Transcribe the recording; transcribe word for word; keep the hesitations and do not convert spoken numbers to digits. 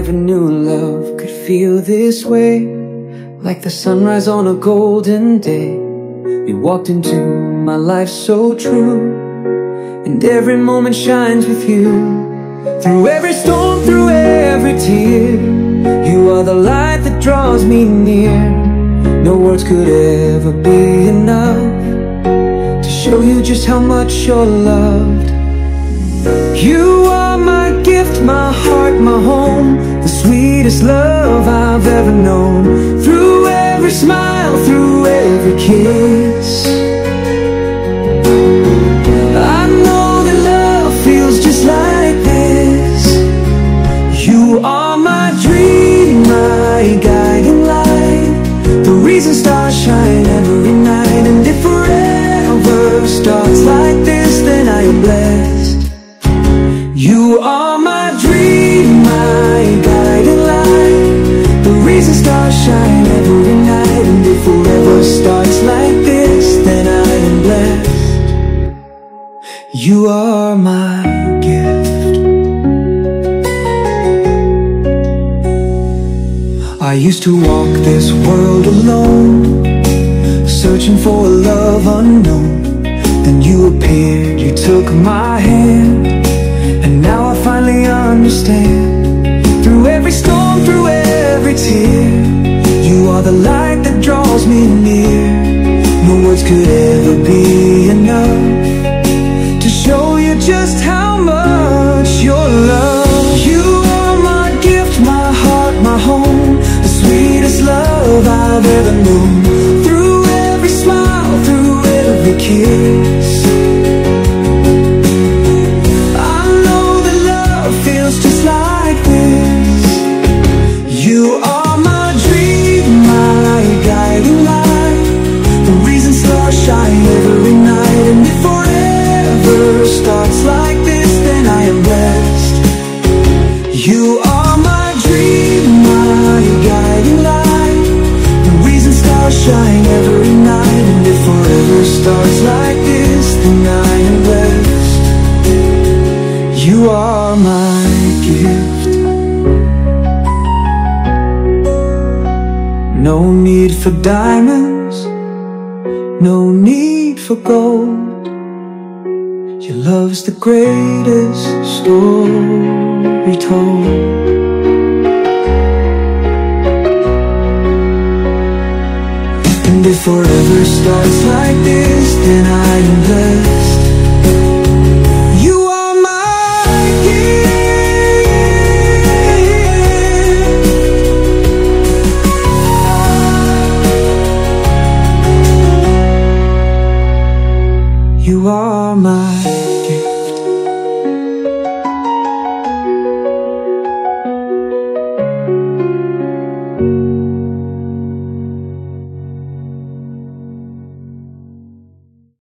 never knew love could feel this way. Like the sunrise on a golden day, you walked into my life so true, and every moment shines with you. Through every storm, through every tear, you are the light that draws me near. No words could ever be enough to show you just how much you're loved. You are my gift, my heart, my home, the sweetest love I've ever known. Through every smile, through every kiss, I know that love feels just like this. You are my dream, my guiding light, the reason stars shine every night. And if forever starts like this, then I am blessed. You are my dream, my guiding light, the reason stars shine every night. And if forever starts like this, then I am blessed. You are my gift. I used to walk this world alone, searching for a love unknown. Then you appeared, you took my hand, and now I finally understand. Through every storm, through every tear, you are the light that draws me near. No words could ever be enough to show you just how much you're loved. You are my gift, my heart, my home, the sweetest love I've ever known. Through every smile, through every kiss, just like this. You are my dream, my guiding light, the reason stars shine every night. And if forever starts like this, then I am blessed. You are my dream, my guiding light, the reason stars shine every night. And if forever starts like this, then I am blessed. You are my gift. No need for diamonds, no need for gold. Your love's the greatest story told. And if forever starts like this, then I am blessed. You are my